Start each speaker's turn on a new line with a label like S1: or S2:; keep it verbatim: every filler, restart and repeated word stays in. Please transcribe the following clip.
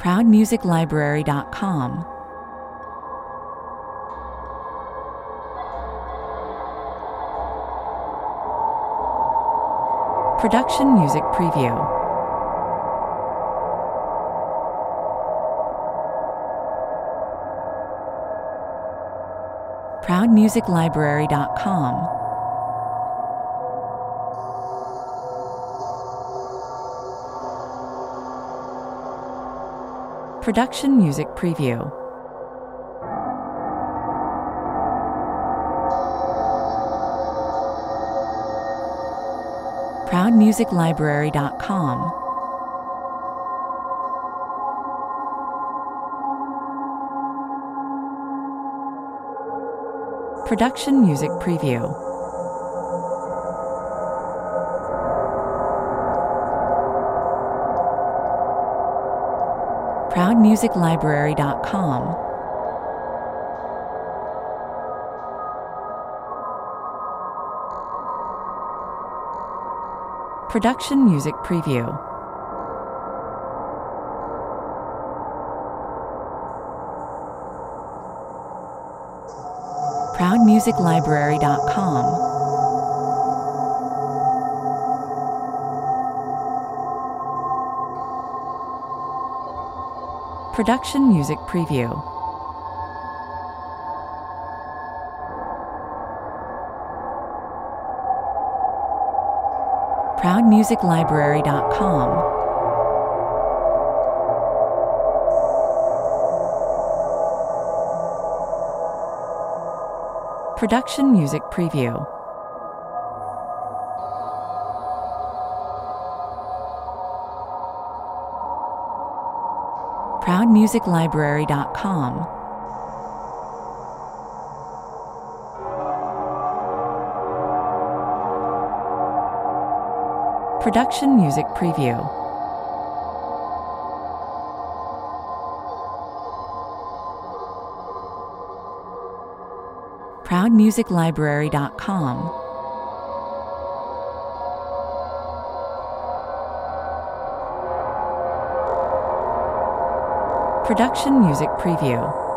S1: proud music library dot com. Production Music Preview. proud music library dot com. Production Music Preview. proud music library dot com. Production Music Preview. proud music library dot com. Production Music Preview. proud music library dot com. Production Music Preview. proud music library dot com. Production Music Preview. proud music library dot com. Production Music Preview. proud music library dot com. Production Music Preview.